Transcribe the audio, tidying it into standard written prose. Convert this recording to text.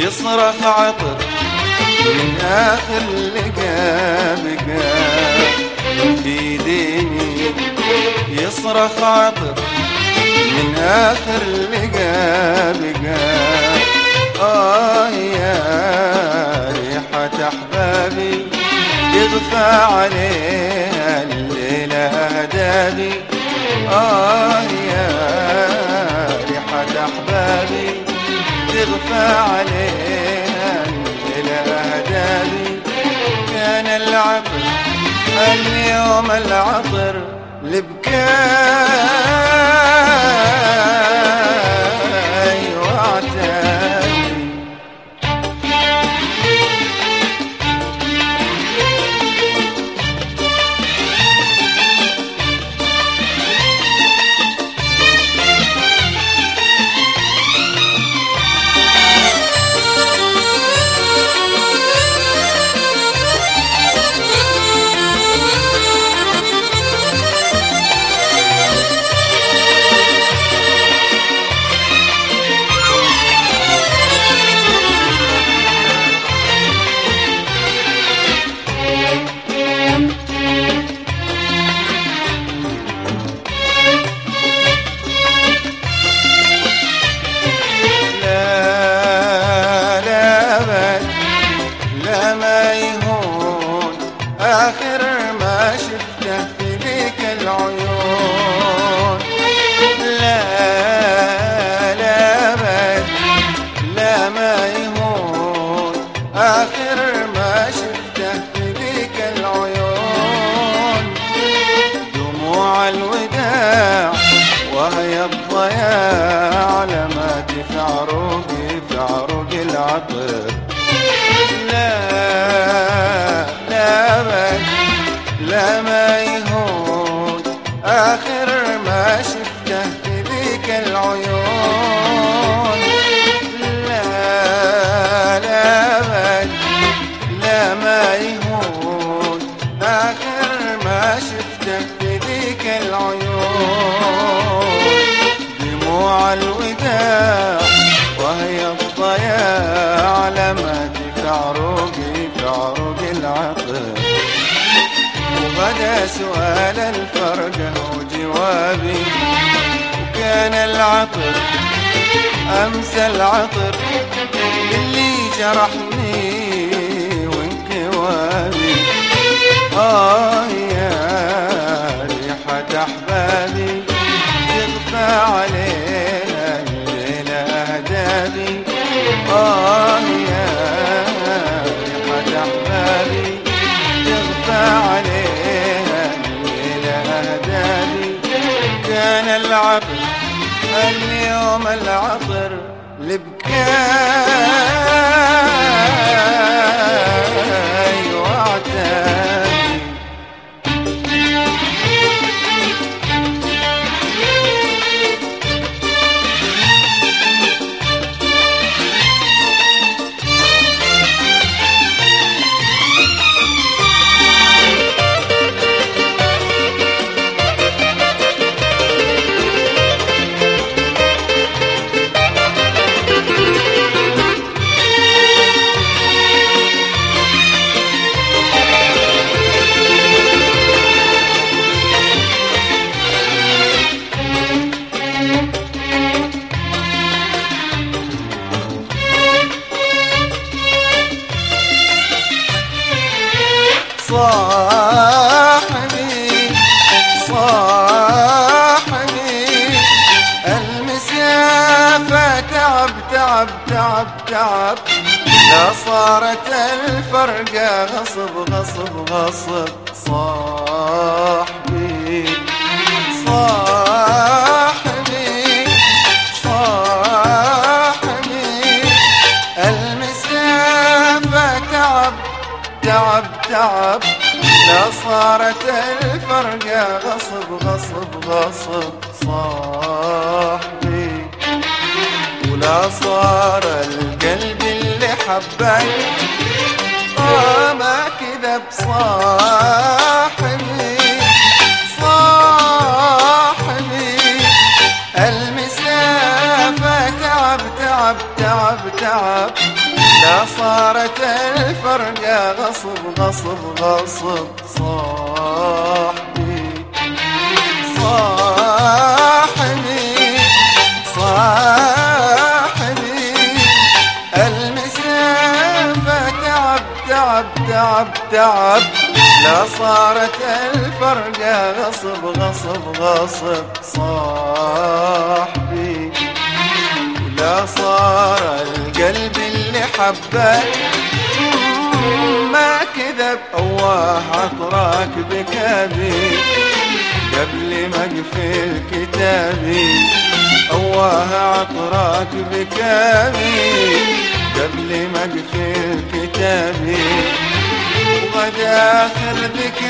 يصرخ عطر من آخر لقى بقى في ديني، يصرخ عطر من آخر لقى بقى. يا ريحة أحبابي يغفى عليها الليلة أهدابي. يا ريحة أحبابي تغفى عليها الليلة أهدابي. كان العطر اليوم العطر لبكاي وعتابي. آخر ما شفته في ذيك العيون. لا بد لا ما يهون آخر ما شفته في ذيك العيون. دموع الوداع وهي الضياع علامات في عروقي في عروق العطر. لا ما يهون آخر ما شفته في ذيك العيون. لا ما يهون آخر ما شفته في ذيك العيون. دموع الوداع وهي الضياع علامات في عروقي في عروق العطر. وبدا سؤال الفرقة وجوابي، وكان العطر أمس العطر اللي جرحني وانكوابي. يا ريحة أحبابي تغفى علينا الليلة أهدابي. يا ريحة أحبابي تغفى عليها الليلة أهدابي. كان العطر اليوم العطر لبكاي وعتابي. صاحبي المسافة تعب لا صارت الفرقة غصب صاحبي المسافة تعب لا صارت الفرقة غصب صاحبي. ولا صار القلب اللي حبك ما كذب صاحبي المسافة تعب تعب لا صارت الفرقة غصب غصب غصب صاحبي صاحبي صاحبي المسافة تعب تعب تعب تعب لا صارت الفرقة غصب غصب غصب صاحبي لا صار القلب اللي حبك ما كذب أواه عطراك بكابي قبل ما اقفل كتابي أواه عطراك بكابي قبل ما اقفل كتابي وغدا آخر ذكرى